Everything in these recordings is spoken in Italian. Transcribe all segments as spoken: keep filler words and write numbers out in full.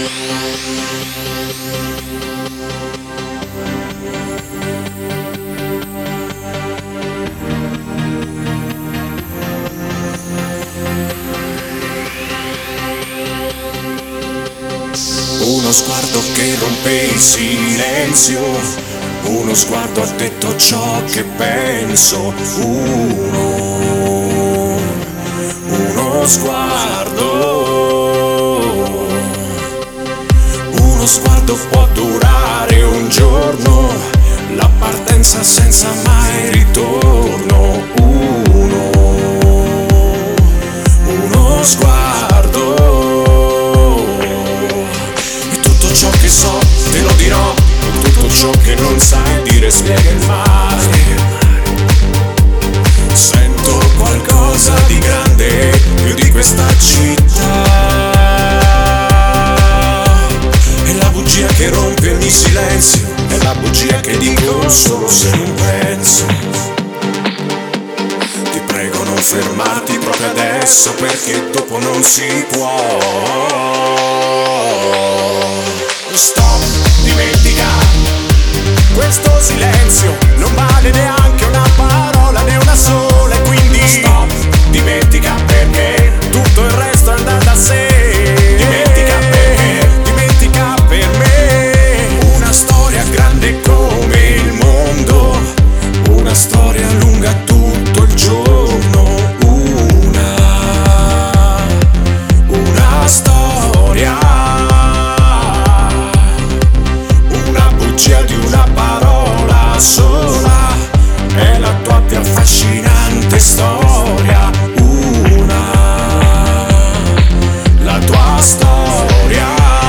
Uno sguardo che rompe il silenzio, uno sguardo ha detto ciò che penso. Uno, uno sguardo, uno sguardo può durare un giorno, la partenza senza mai ritorno. Uno, uno sguardo. Ciò che so te lo dirò, tutto ciò che non sai dire spiega il mare. Sento qualcosa di grande, più di questa città. È la bugia che rompe ogni silenzio, è la bugia che dico solo se non penso. Ti prego non fermarti proprio adesso, perché dopo non si può. Stop, dimentica, questo silenzio non vale neanche una parola, né una sola, e quindi stop, dimentica, perché tutto il resto andrà da sé. Dimentica perché, dimentica per me. Una storia grande come il mondo, una storia lunga tutto il giorno. Una, una storia, di una parola sola, è la tua più affascinante storia. Una, la tua storia.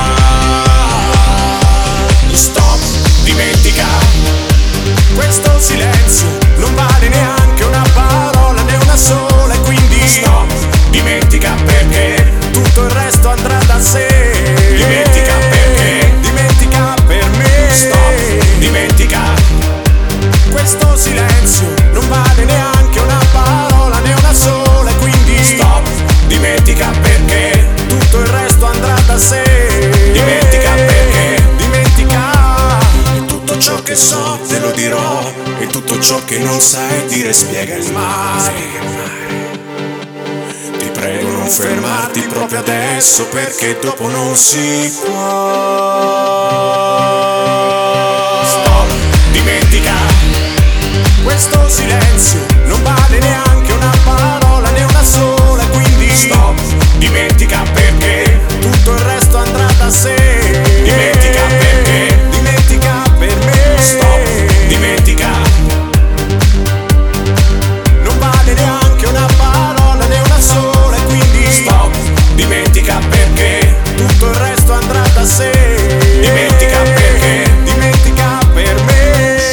Stop, dimentica, questo silenzio non vale neanche una parola, né una sola, e quindi stop, dimentica, perché tutto il resto andrà da sé. Dimentica perché, dimentica per me. Stop, dimentica, questo silenzio non vale neanche una parola, né una sola, e quindi stop, dimentica, perché tutto il resto andrà da sé. Dimentica perché, dimentica. E tutto ciò che so te lo dirò, e tutto ciò che non sai dire spiega il mare. Ti prego non fermarti proprio adesso, perché dopo non si può. Stop, dimentica, questo silenzio non vale neanche una parola, né una sola, quindi stop, dimentica, perché tutto il resto andrà da sé. Dimentica perché, dimentica per me. Stop, dimentica, non vale neanche una parola, né una sola, quindi stop, dimentica, perché tutto il resto andrà da sé. Dimentica perché, dimentica per me.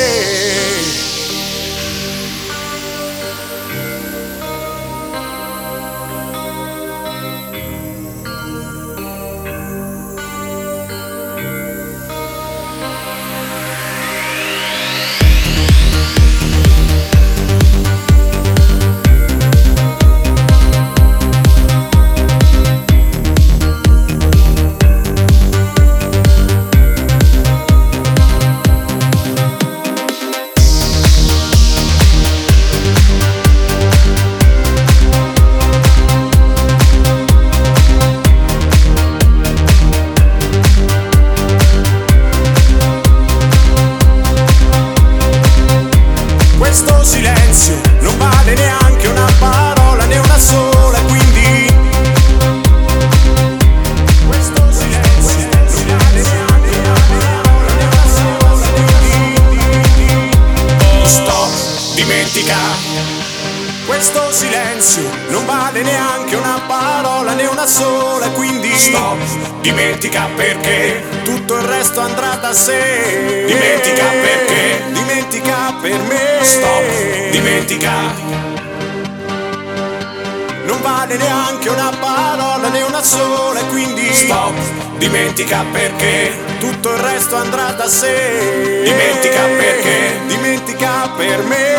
Questo silenzio non vale neanche una parola, né una sola, quindi questo silenzio non vale neanche una parola, né una sola, quindi stop, dimentica, questo silenzio non vale neanche una parola, né una sola, quindi stop, dimentica, perché tutto il resto andrà da sé. Dimentica perché, dimentica per me. Stop, dimentica, non vale neanche una parola, né una sola, quindi stop, dimentica, perché tutto il resto andrà da sé. Dimentica perché, dimentica per me.